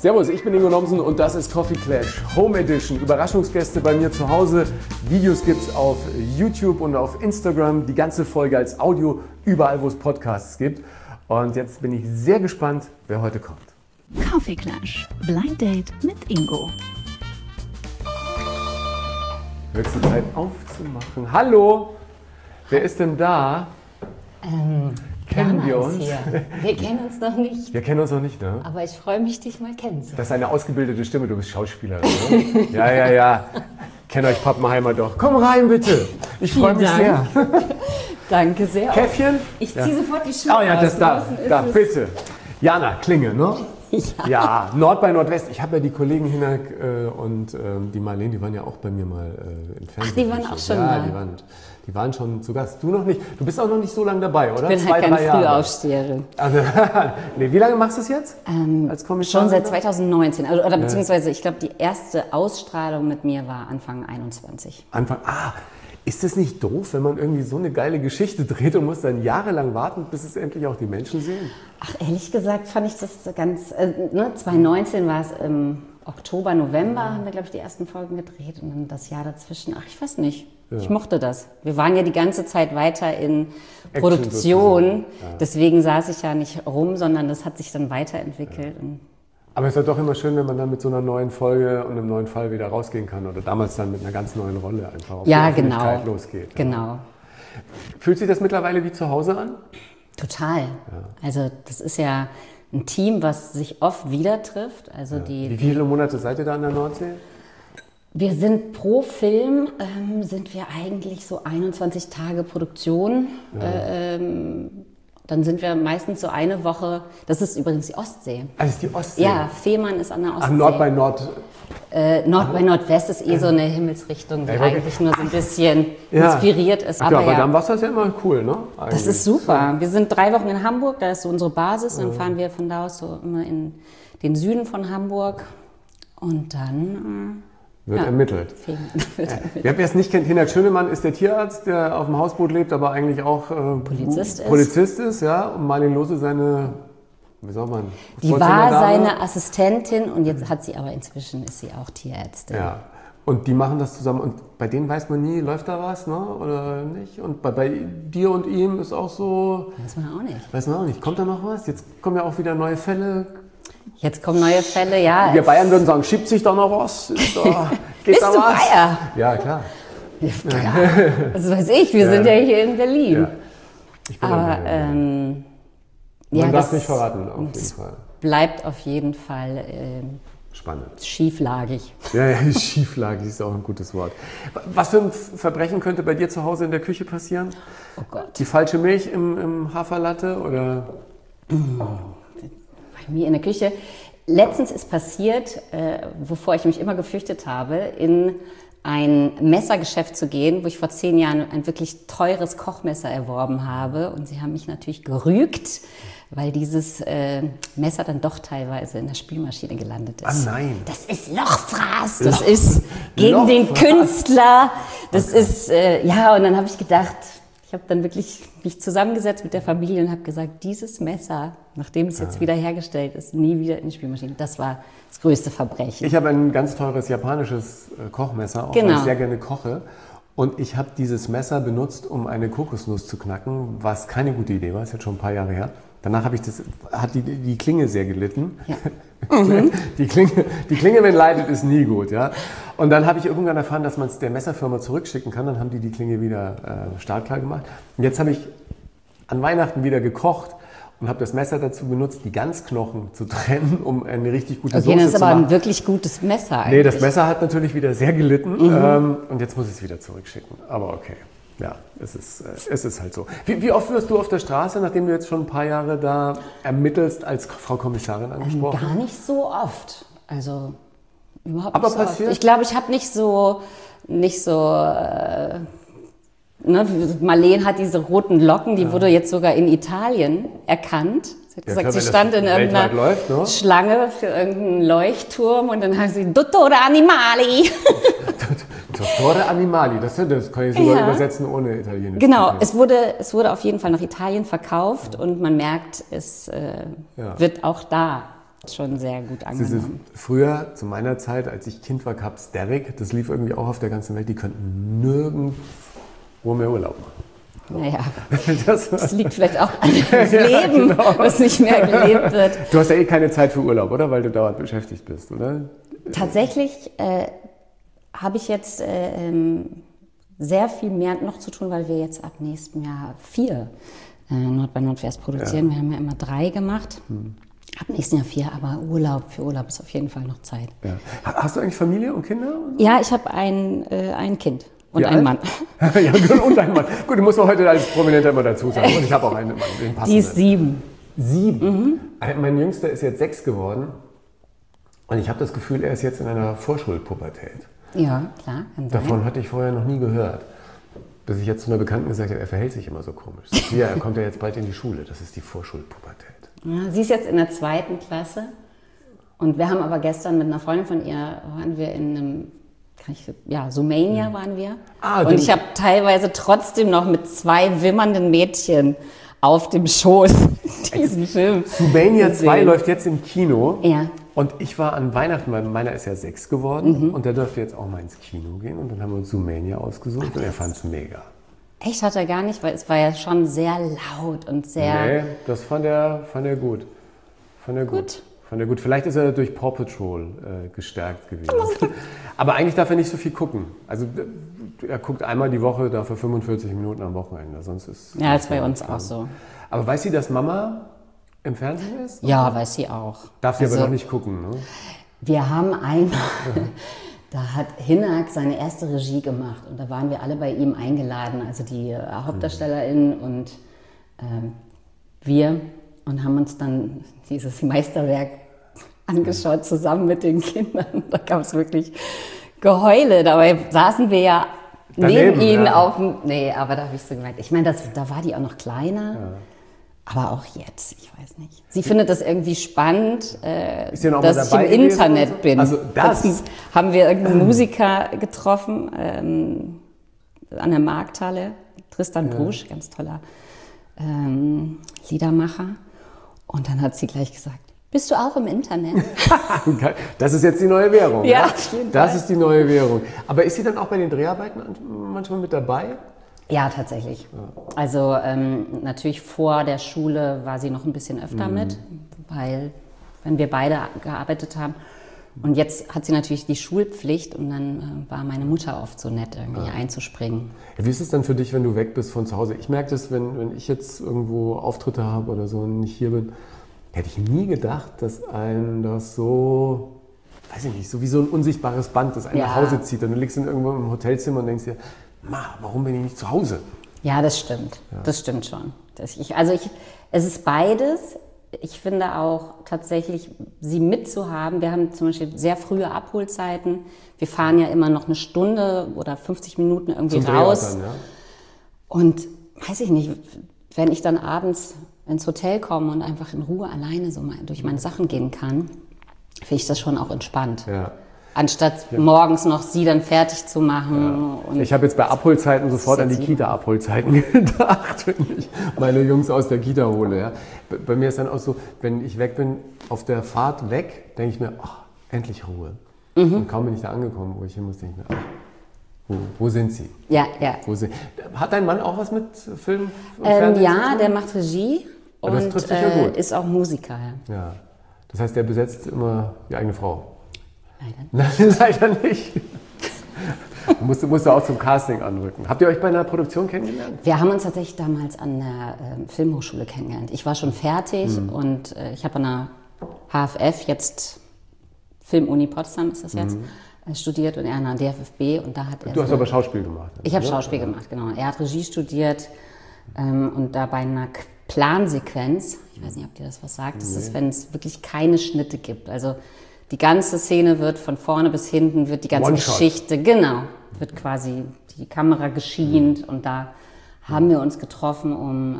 Servus, ich bin Ingo Nomsen und das ist Coffee Clash Home Edition. Überraschungsgäste bei mir zu Hause. Videos gibt's auf YouTube und auf Instagram. Die ganze Folge als Audio, überall wo es Podcasts gibt. Und jetzt bin ich sehr gespannt, wer heute kommt. Coffee Clash, Blind Date mit Ingo. Höchste Zeit aufzumachen. Hallo, wer ist denn da? Kennen wir uns? Hier. Wir kennen uns noch nicht. Wir kennen uns noch nicht, ne? Aber ich freue mich, dich mal kennenzulernen. Das ist eine ausgebildete Stimme, du bist Schauspielerin, oder? Ja. Kennt euch Pappenheimer doch. Komm rein, bitte. Ich freue mich sehr. Danke sehr. Käffchen? Ich ziehe sofort die Schuhe Oh ja, das aus. da, bitte. Jana Klinge, ne? Ja, Nord bei Nordwest. Ich habe ja die Kollegen Hinak und die Marlene, die waren ja auch bei mir mal im Fernsehen. Ach, die waren auch schon ja, da? Die waren schon zu Gast. Du noch nicht? Du bist auch noch nicht so lange dabei, oder? Ich bin halt keine Frühaufsteherin. Also, nee, wie lange machst du es jetzt? Als Kommissarin? Schon seit 2019. Oder beziehungsweise, ich glaube, die erste Ausstrahlung mit mir war Anfang 21. Ist das nicht doof, wenn man irgendwie so eine geile Geschichte dreht und muss dann jahrelang warten, bis es endlich auch die Menschen sehen? Ach, ehrlich gesagt fand ich das ganz... 2019 war es im Oktober, November, haben wir, glaube ich, die ersten Folgen gedreht und dann das Jahr dazwischen. Ach, ich weiß nicht. Ja. Ich mochte das. Wir waren ja die ganze Zeit weiter in Produktion. Ja. Deswegen saß ich ja nicht rum, sondern das hat sich dann weiterentwickelt. Ja. Aber es ist doch immer schön, wenn man dann mit so einer neuen Folge und einem neuen Fall wieder rausgehen kann. Oder damals dann mit einer ganz neuen Rolle einfach auf die Öffentlichkeit losgeht. Genau. Fühlt sich das mittlerweile wie zu Hause an? Total. Ja. Also das ist ja ein Team, was sich oft wieder trifft. Also Wie viele Monate seid ihr da an der Nordsee? Wir sind pro Film, sind wir eigentlich so 21 Tage Produktion. Ja. Dann sind wir meistens so eine Woche, das ist übrigens die Ostsee. Ah, das ist die Ostsee? Ja, Fehmarn ist an der Ostsee. Ach, Nord bei Nord? Nord bei Nordwest ist so eine Himmelsrichtung, die eigentlich nur so ein bisschen inspiriert ist. Aber ja, am Wasser ist ja immer cool, ne? Eigentlich. Das ist super. Wir sind 3 Wochen in Hamburg, da ist so unsere Basis. Dann fahren wir von da aus so immer in den Süden von Hamburg und dann... Wird ermittelt. Wer es nicht kennt, Hinak Schönemann ist der Tierarzt, der auf dem Hausboot lebt, aber eigentlich auch Polizist ist. Ja? Und Marlene Lose seine, wie sagt man? Die war seine Assistentin und jetzt hat sie aber inzwischen, ist sie auch Tierärztin. Ja. Und die machen das zusammen und bei denen weiß man nie, läuft da was, ne? Oder nicht? Und bei dir und ihm ist auch so... Weiß man auch nicht. Kommt da noch was? Jetzt kommen ja auch wieder neue Fälle. Jetzt kommen neue Fälle, ja. Wir Bayern würden sagen, schiebt sich da noch was? Geht Bist da du was? Bayer? Ja, klar. Ja, das weiß ich, wir sind ja hier in Berlin. Ja. Ich bin aber man darf nicht verraten, auf jeden Fall. Bleibt auf jeden Fall spannend. Schieflagig. Ja, schieflagig ist auch ein gutes Wort. Was für ein Verbrechen könnte bei dir zu Hause in der Küche passieren? Oh Gott. Die falsche Milch im Haferlatte oder... Bei mir in der Küche. Letztens ist passiert, wovor ich mich immer gefürchtet habe, in ein Messergeschäft zu gehen, wo ich vor 10 Jahren ein wirklich teures Kochmesser erworben habe. Und sie haben mich natürlich gerügt, weil dieses Messer dann doch teilweise in der Spülmaschine gelandet ist. Ah nein. Das ist Lochfraß, das ist gegen den Künstler. Das ist, und dann habe ich gedacht, ich habe dann wirklich mich zusammengesetzt mit der Familie und habe gesagt, dieses Messer, nachdem es jetzt wieder hergestellt ist, nie wieder in die Spülmaschine. Das war das größte Verbrechen. Ich habe ein ganz teures japanisches Kochmesser, auch weil ich sehr gerne koche. Und ich habe dieses Messer benutzt, um eine Kokosnuss zu knacken, was keine gute Idee war, ist jetzt schon ein paar Jahre her. Danach hat die Klinge sehr gelitten. Ja. Die Klinge, wenn leidet, ist nie gut. Ja? Und dann habe ich irgendwann erfahren, dass man es der Messerfirma zurückschicken kann. Dann haben die Klinge wieder startklar gemacht. Und jetzt habe ich an Weihnachten wieder gekocht und habe das Messer dazu benutzt, die Ganzknochen zu trennen, um eine richtig gute Soße zu machen. Das ist aber ein wirklich gutes Messer eigentlich. Nee, das Messer hat natürlich wieder sehr gelitten. Und jetzt muss ich es wieder zurückschicken. Aber okay. Ja, es ist halt so. Wie oft wirst du auf der Straße, nachdem du jetzt schon ein paar Jahre da ermittelst, als Frau Kommissarin angesprochen? Gar nicht so oft. Also überhaupt aber nicht so passiert? oft. Ich glaube, ich habe nicht so Marlene hat diese roten Locken, die wurde jetzt sogar in Italien erkannt. Sie hat gesagt, sie stand in irgendeiner Schlange für irgendeinen Leuchtturm und dann haben sie Dottore Animali. Dottore Animali, das kann ich sogar übersetzen ohne Italienisch. Genau, es wurde auf jeden Fall nach Italien verkauft und man merkt, es wird auch da schon sehr gut angenommen. Früher, zu meiner Zeit, als ich Kind war, gab es Derrick, das lief irgendwie auch auf der ganzen Welt, die könnten nirgendwo mehr Urlaub machen. Naja, das liegt vielleicht auch an dem Leben, genau. Was nicht mehr gelebt wird. Du hast ja eh keine Zeit für Urlaub, oder? Weil du dauernd beschäftigt bist, oder? Tatsächlich habe ich jetzt sehr viel mehr noch zu tun, weil wir jetzt ab nächstem Jahr 4 Nord bei Nordwest produzieren. Wir haben ja immer 3 gemacht. Ab nächsten Jahr 4, aber für Urlaub ist auf jeden Fall noch Zeit. Ja. Hast du eigentlich Familie und Kinder? Ja, ich habe ein Kind und einen Mann. Ja, und einen Mann. Gut, den muss man heute als Prominenter immer dazu sagen. Und ich habe auch einen Mann, den passenden. Die ist 7. 7? Mein Jüngster ist jetzt 6 geworden. Und ich habe das Gefühl, er ist jetzt in einer Vorschulpubertät. Ja, klar. Davon hatte ich vorher noch nie gehört. Bis ich jetzt zu einer Bekannten gesagt habe, er verhält sich immer so komisch. Ja, er kommt ja jetzt bald in die Schule. Das ist die Vorschulpubertät. Ja, sie ist jetzt in der 2. Klasse. Und wir haben aber gestern mit einer Freundin von ihr, waren wir in einem, Sumania waren wir. Und ich habe teilweise trotzdem noch mit 2 wimmernden Mädchen auf dem Schoß diesen Film Sumania 2 läuft jetzt im Kino. Ja. Und ich war an Weihnachten, weil meiner ist ja 6 geworden und der durfte jetzt auch mal ins Kino gehen und dann haben wir uns Sumania ausgesucht und er fand es mega. Echt, hat er gar nicht, weil es war ja schon sehr laut und sehr... Nee, das fand er gut. Fand er gut. Vielleicht ist er durch Paw Patrol gestärkt gewesen. Aber eigentlich darf er nicht so viel gucken. Also er guckt einmal die Woche, dafür 45 Minuten am Wochenende. Sonst ist ja, das ist bei uns auch so. Aber weiß sie, dass Mama im Fernsehen ist? Ja, weiß sie auch. Darf sie aber noch nicht gucken, ne? Wir haben einmal, da hat Hinak seine erste Regie gemacht und da waren wir alle bei ihm eingeladen, also die HauptdarstellerInnen und wir, und haben uns dann dieses Meisterwerk angeschaut, zusammen mit den Kindern. Da gab es wirklich Geheule, dabei saßen wir ja neben ihnen auf dem... Nee, aber da habe ich so gemerkt, ich meine, da war die auch noch kleiner. Ja. Aber auch jetzt, ich weiß nicht. Sie findet das irgendwie spannend, dass ich im Internet bin. Also Letztens haben wir irgendeinen Musiker getroffen an der Markthalle, Tristan Brusch, ganz toller Liedermacher. Und dann hat sie gleich gesagt, bist du auch im Internet? Das ist jetzt die neue Währung. Ja, das ist die neue Währung. Aber ist sie dann auch bei den Dreharbeiten manchmal mit dabei? Ja, tatsächlich. Also natürlich vor der Schule war sie noch ein bisschen öfter mit, weil wenn wir beide gearbeitet haben. Und jetzt hat sie natürlich die Schulpflicht und dann war meine Mutter oft so nett, irgendwie einzuspringen. Ja, wie ist es dann für dich, wenn du weg bist von zu Hause? Ich merke das, wenn ich jetzt irgendwo Auftritte habe oder so und nicht hier bin, hätte ich nie gedacht, dass einen das so, weiß ich nicht, so wie so ein unsichtbares Band, das einen nach Hause zieht. Und du liegst irgendwo im Hotelzimmer und denkst dir, warum bin ich nicht zu Hause? Ja, das stimmt. Ja. Das stimmt schon. Es ist beides. Ich finde auch tatsächlich, sie mitzuhaben. Wir haben zum Beispiel sehr frühe Abholzeiten. Wir fahren ja immer noch eine Stunde oder 50 Minuten irgendwie raus. Dann, ja. Und weiß ich nicht, wenn ich dann abends ins Hotel komme und einfach in Ruhe alleine so mal durch meine Sachen gehen kann, finde ich das schon auch entspannt. Ja. Anstatt morgens noch sie dann fertig zu machen. Ja. Ich habe jetzt bei Abholzeiten sofort an die Kita-Abholzeiten gedacht, wenn ich meine Jungs aus der Kita hole. Ja. Bei mir ist dann auch so, wenn ich weg bin, auf der Fahrt weg, denke ich mir, endlich Ruhe. Und kaum bin ich da angekommen, wo ich hin muss, denke ich mir, wo sind sie? Ja. Hat dein Mann auch was mit Film und Fernsehen zu tun? Der macht Regie und ist auch Musiker. Ja. Das heißt, der besetzt immer die eigene Frau? Leider nicht. Musst du auch zum Casting anrücken. Habt ihr euch bei einer Produktion kennengelernt? Wir haben uns tatsächlich damals an der Filmhochschule kennengelernt. Ich war schon fertig und ich habe an der HFF, jetzt Filmuni Potsdam ist das jetzt, studiert und er an der DFFB. Und da hat er Du hast aber Schauspiel gemacht. Ich habe Schauspiel gemacht, genau. Er hat Regie studiert und da bei einer Plansequenz, ich weiß nicht, ob dir das was sagt, das ist, wenn es wirklich keine Schnitte gibt. Also die ganze Szene wird von vorne bis hinten, wird die ganze Geschichte, wird quasi die Kamera geschient und da haben wir uns getroffen,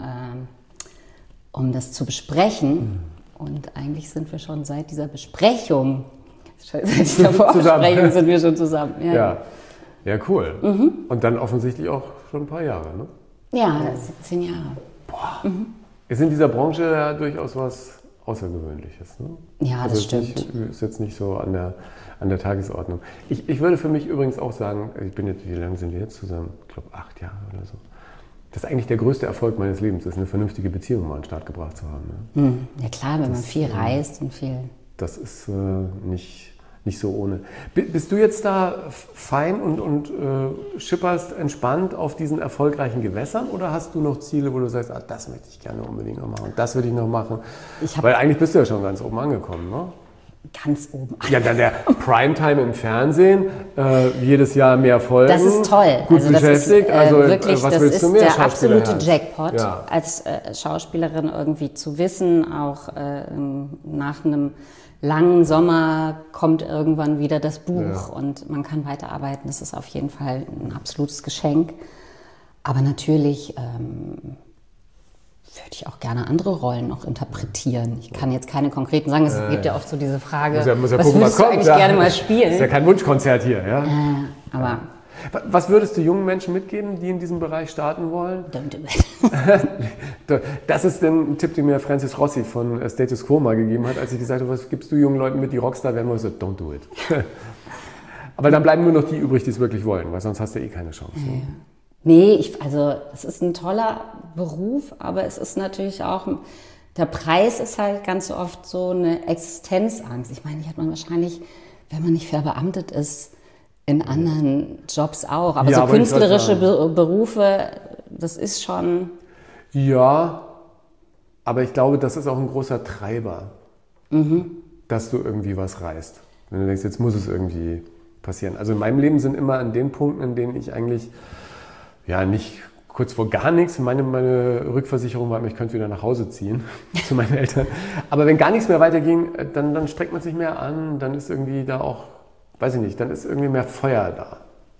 um das zu besprechen. Und eigentlich sind wir schon seit dieser Besprechung, Vorbesprechung sind wir schon zusammen. Ja, cool. Und dann offensichtlich auch schon ein paar Jahre, ne? Ja, 17 Jahre. Boah. Ist in dieser Branche ja durchaus was Außergewöhnliches. Ne? Ja, also das stimmt. Ist jetzt nicht so an der Tagesordnung. Ich würde für mich übrigens auch sagen, wie lange sind wir jetzt zusammen? Ich glaube 8 Jahre oder so. Das ist eigentlich der größte Erfolg meines Lebens, ist eine vernünftige Beziehung mal an den Start gebracht zu haben. Ne? Ja klar, wenn man viel reist und viel... Das ist nicht so ohne. Bist du jetzt da fein und schipperst entspannt auf diesen erfolgreichen Gewässern oder hast du noch Ziele, wo du sagst, das möchte ich gerne unbedingt noch machen und das würde ich noch machen? Weil eigentlich bist du ja schon ganz oben angekommen, ne? Ganz oben. Ja, dann der Primetime im Fernsehen, jedes Jahr mehr Folgen. Das ist toll. Gut also beschäftigt. Wirklich, was willst du mehr? Das ist der absolute Jackpot, als Schauspielerin irgendwie zu wissen, auch nach einem langen Sommer kommt irgendwann wieder das Buch und man kann weiterarbeiten. Das ist auf jeden Fall ein absolutes Geschenk. Aber natürlich würde ich auch gerne andere Rollen noch interpretieren. Ich kann jetzt keine konkreten sagen. Es gibt ja oft so diese Frage, muss ja was gucken, würdest du eigentlich gerne mal spielen? Das ist ja kein Wunschkonzert hier. Ja? Aber was würdest du jungen Menschen mitgeben, die in diesem Bereich starten wollen? Don't do it. Das ist ein Tipp, den mir Francis Rossi von Status Quo mal gegeben hat, als ich gesagt habe, was gibst du jungen Leuten mit, die Rockstar werden wollen? So, don't do it. Aber dann bleiben nur noch die übrig, die es wirklich wollen, weil sonst hast du keine Chance. Ja. Nee, es ist ein toller Beruf, aber es ist natürlich auch, der Preis ist halt ganz oft so eine Existenzangst. Ich meine, die hat man wahrscheinlich, wenn man nicht verbeamtet ist, in anderen Jobs auch. Aber so künstlerische Berufe, das ist schon... Ja, aber ich glaube, das ist auch ein großer Treiber, dass du irgendwie was reißt. Wenn du denkst, jetzt muss es irgendwie passieren. Also in meinem Leben sind immer an den Punkten, in denen ich eigentlich, nicht kurz vor gar nichts, meine Rückversicherung war, ich könnte wieder nach Hause ziehen zu meinen Eltern. Aber wenn gar nichts mehr weiterging, dann streckt man sich mehr an, dann ist irgendwie da auch, weiß ich nicht, dann ist irgendwie mehr Feuer da.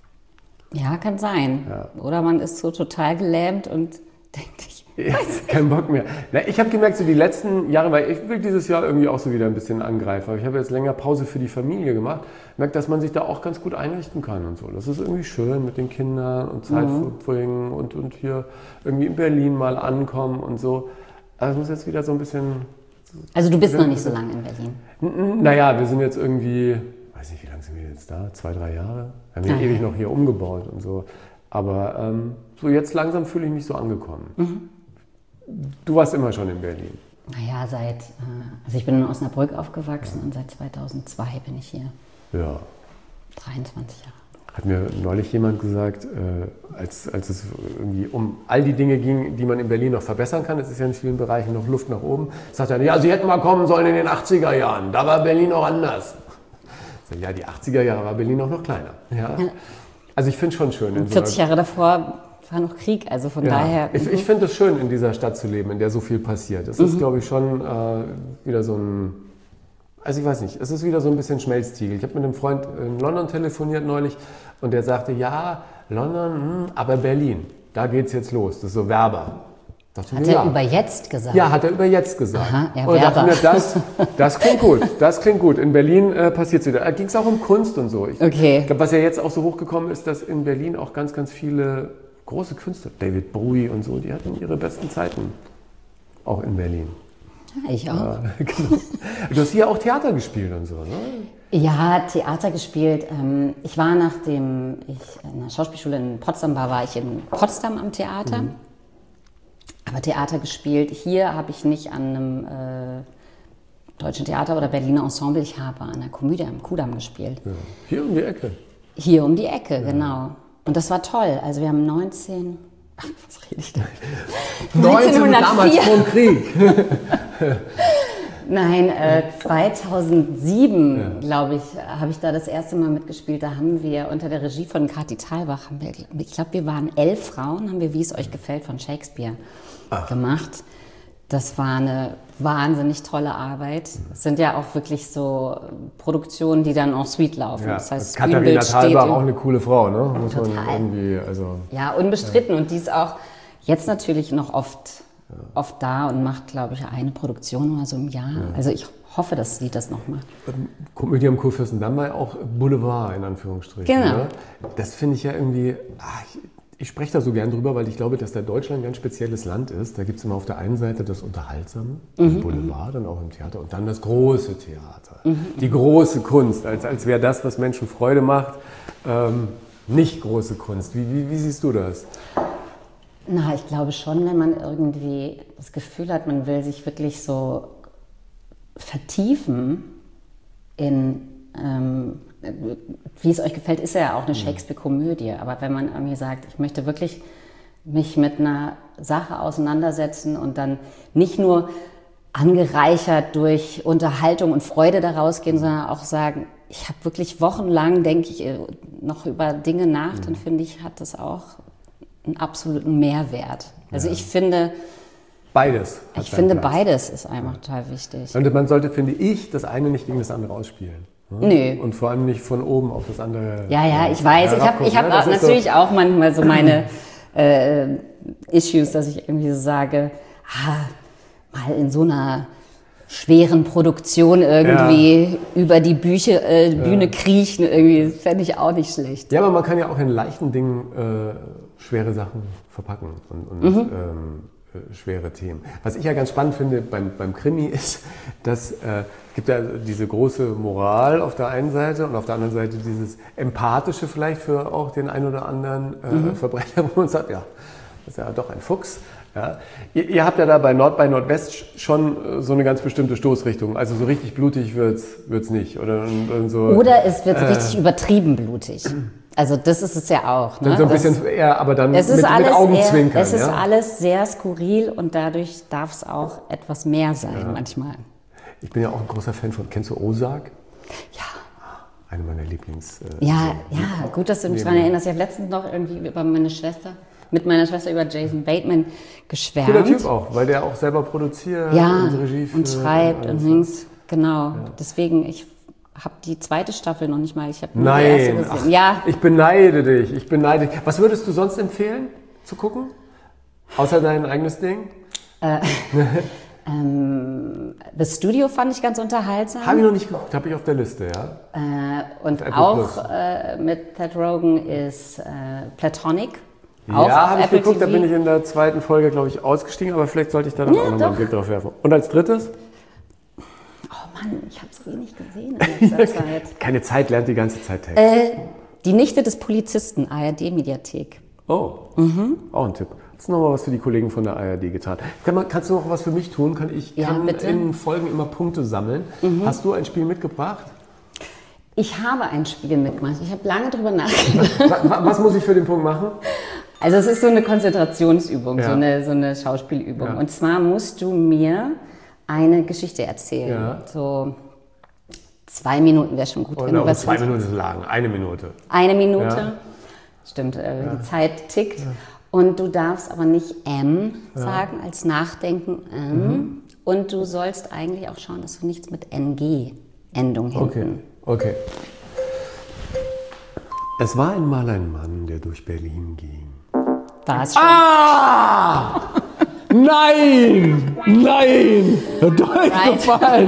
Ja, kann sein. Ja. Oder man ist so total gelähmt und denkt, kein Bock mehr. Na, ich habe gemerkt, so die letzten Jahre, weil ich will dieses Jahr irgendwie auch so wieder ein bisschen angreifen, aber ich habe jetzt länger Pause für die Familie gemacht, merkt, dass man sich da auch ganz gut einrichten kann und so. Das ist irgendwie schön mit den Kindern und Zeit verbringen und hier irgendwie in Berlin mal ankommen und so. Also ich muss jetzt wieder so ein bisschen... Also du bist noch nicht so lange in Berlin? Naja, wir sind jetzt irgendwie, weiß nicht, wie lange sind wir jetzt da? 2, 3 Jahre? Wir haben ja ewig noch hier umgebaut und so. Aber so jetzt langsam fühle ich mich so angekommen. Du warst immer schon in Berlin. Naja, also ich bin in Osnabrück aufgewachsen und seit 2002 bin ich hier. Ja. 23 Jahre. Hat mir neulich jemand gesagt, als es irgendwie um all die Dinge ging, die man in Berlin noch verbessern kann, es ist ja in vielen Bereichen noch Luft nach oben, sagt er, ja, Sie hätten mal kommen sollen in den 80er Jahren, da war Berlin auch anders. So, ja, die 80er Jahre war Berlin auch noch kleiner. Ja. Also ich finde es schon schön. 40 Jahre davor war noch Krieg, also von daher... Ich finde es schön, in dieser Stadt zu leben, in der so viel passiert. Es ist, glaube ich, schon wieder so ein... Also ich weiß nicht, es ist wieder so ein bisschen Schmelztiegel. Ich habe mit einem Freund in London telefoniert neulich und der sagte, ja, London, aber Berlin, da geht's jetzt los. Das ist so Werber. Hat er über jetzt gesagt? Ja, hat er über jetzt gesagt. Aha, ja, und dachte mir, das klingt gut, das klingt gut. In Berlin passiert es wieder. Da ging es auch um Kunst und so. Ich glaube, was ja jetzt auch so hochgekommen ist, dass in Berlin auch ganz, ganz viele große Künstler, David Bowie und so, die hatten ihre besten Zeiten. Auch in Berlin. Ja, ich auch. Genau. Du hast hier auch Theater gespielt und so, ne? Ja, Theater gespielt. Ich war, nachdem ich in der Schauspielschule in Potsdam war ich in Potsdam am Theater. Aber Theater gespielt. Hier habe ich nicht an einem Deutschen Theater oder Berliner Ensemble. Ich habe an der Komödie am Kudamm gespielt. Ja. Hier um die Ecke? Hier um die Ecke, genau. Und das war toll. Also wir haben was rede ich da? 1904. Damals vom Krieg. Nein, 2007, glaube ich, habe ich da das erste Mal mitgespielt. Da haben wir unter der Regie von Kati Thalbach, ich glaube, wir waren 11 Frauen, haben wir Wie es euch gefällt von Shakespeare gemacht. Das war eine wahnsinnig tolle Arbeit. Es sind ja auch wirklich so Produktionen, die dann en suite laufen. Ja, das heißt, Katharina Thalbach auch eine coole Frau, ne? Muss man irgendwie, ja, unbestritten. Ja. Und die ist auch jetzt natürlich noch oft da und macht, glaube ich, eine Produktion oder so im Jahr. Ja. Also ich hoffe, dass sie das noch macht. Komödie am Kurfürstendamm war ja auch Boulevard, in Anführungsstrichen. Genau. Ne? Das finde ich ja irgendwie... Ich spreche da so gern drüber, weil ich glaube, dass da Deutschland ein ganz spezielles Land ist. Da gibt es immer auf der einen Seite das Unterhaltsame, im Boulevard, dann auch im Theater und dann das große Theater. Die große Kunst, als wäre das, was Menschen Freude macht, nicht große Kunst. Wie siehst du das? Na, ich glaube schon, wenn man irgendwie das Gefühl hat, man will sich wirklich so vertiefen in, wie es euch gefällt, ist ja auch eine Shakespeare-Komödie. Aber wenn man irgendwie sagt, ich möchte wirklich mich mit einer Sache auseinandersetzen und dann nicht nur angereichert durch Unterhaltung und Freude daraus gehen, sondern auch sagen, ich habe wirklich wochenlang, denke ich, noch über Dinge nach, dann finde ich, hat das auch einen absoluten Mehrwert. Also ich finde... Beides. Ich finde, beides ist einfach total wichtig. Und man sollte, finde ich, das eine nicht gegen das andere ausspielen. Nö. Und vor allem nicht von oben auf das andere. Ja, ich weiß. Ich hab natürlich auch manchmal so meine Issues, dass ich irgendwie so sage, mal in so einer schweren Produktion irgendwie über die Bühne kriechen, irgendwie fände ich auch nicht schlecht. Ja, aber man kann ja auch in leichten Dingen schwere Sachen verpacken und schwere Themen. Was ich ja ganz spannend finde beim Krimi ist, dass es gibt ja diese große Moral auf der einen Seite und auf der anderen Seite dieses Empathische vielleicht für auch den einen oder anderen Verbrecher, wo man sagt, ja, das ist ja doch ein Fuchs. Ja. Ihr habt ja da bei Nordwest schon so eine ganz bestimmte Stoßrichtung. Also so richtig blutig wird's nicht. Oder es wird richtig übertrieben blutig. Also das ist es ja auch. Ne? Dann so ein bisschen eher, aber dann mit Augenzwinkern. Es ist alles sehr skurril und dadurch darf es auch etwas mehr sein manchmal. Ich bin ja auch ein großer Fan von, kennst du Ozark? Ja. Eine meiner Lieblings... gut, dass du mich daran erinnerst. Ich habe letztens noch irgendwie mit meiner Schwester über Jason Bateman geschwärmt. Cooler Typ auch, weil der auch selber produziert und Regie führt. Und schreibt und Dings. Genau, deswegen, ich habe die zweite Staffel noch nicht mal, ich habe nur die erste gesehen. Ja. Ich beneide dich. Was würdest du sonst empfehlen zu gucken? Außer dein eigenes Ding? The Studio fand ich ganz unterhaltsam. Habe ich noch nicht geguckt, habe ich auf der Liste, ja. Und auch mit Seth Rogen ist Platonic. Auch ja, habe ich geguckt, da bin ich in der zweiten Folge, glaube ich, ausgestiegen, aber vielleicht sollte ich da dann auch nochmal einen Blick drauf werfen. Und als drittes? Oh Mann, ich habe es wenig gesehen in letzter Zeit. Keine Zeit, lernt die ganze Zeit Text. Die Nichte des Polizisten, ARD-Mediathek. Oh, auch ein Tipp. Hast du noch mal was für die Kollegen von der ARD getan? Kannst du noch was für mich tun? Ich kann in Folgen immer Punkte sammeln. Hast du ein Spiel mitgebracht? Ich habe ein Spiel mitgemacht. Ich habe lange drüber nachgedacht. Was muss ich für den Punkt machen? Also es ist so eine Konzentrationsübung, so eine Schauspielübung. Ja. Und zwar musst du mir eine Geschichte erzählen. Ja. So 2 Minuten wäre schon gut. Wenn du 2 Minuten ist lang, 1 Minute. 1 Minute, ja. Stimmt, die Zeit tickt. Ja. Und du darfst aber nicht sagen als Nachdenken. Und du sollst eigentlich auch schauen, dass du nichts mit NG-Endung hinten. Okay. Es war einmal ein Mann, der durch Berlin ging. War es schon? Nein! Durchgefallen!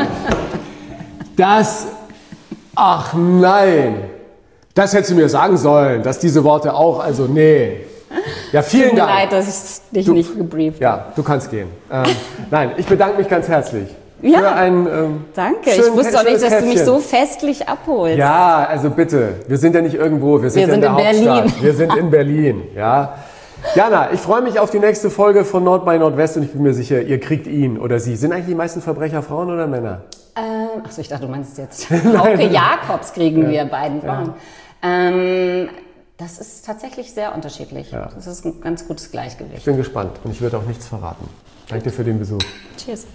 Ach nein! Das hättest du mir sagen sollen, dass diese Worte auch, Ja, vielen Dank. Tut mir leid, dass ich dich nicht gebrieft habe. Ja, du kannst gehen. Nein, ich bedanke mich ganz herzlich. Ja, für ein, danke. Ich wusste auch nicht, dass du mich so festlich abholst. Ja, also bitte. Wir sind ja nicht irgendwo, wir sind in der Hauptstadt. Berlin. Wir sind in Berlin, ja. Jana, ich freue mich auf die nächste Folge von Nord by Nordwest und ich bin mir sicher, ihr kriegt ihn oder sie. Sind eigentlich die meisten Verbrecher Frauen oder Männer? Achso, ich dachte, du meinst jetzt Hauke Jakobs kriegen wir beiden Frauen. Ja. Das ist tatsächlich sehr unterschiedlich. Ja. Das ist ein ganz gutes Gleichgewicht. Ich bin gespannt und ich werde auch nichts verraten. Danke dir für den Besuch. Cheers.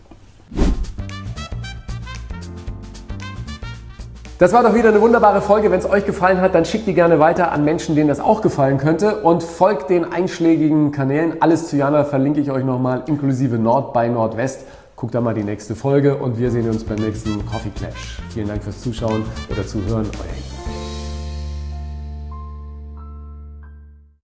Das war doch wieder eine wunderbare Folge. Wenn es euch gefallen hat, dann schickt die gerne weiter an Menschen, denen das auch gefallen könnte. Und folgt den einschlägigen Kanälen. Alles zu Jana verlinke ich euch nochmal, inklusive Nord by Nordwest. Guckt da mal die nächste Folge und wir sehen uns beim nächsten Coffee Clash. Vielen Dank fürs Zuschauen oder Zuhören. Euer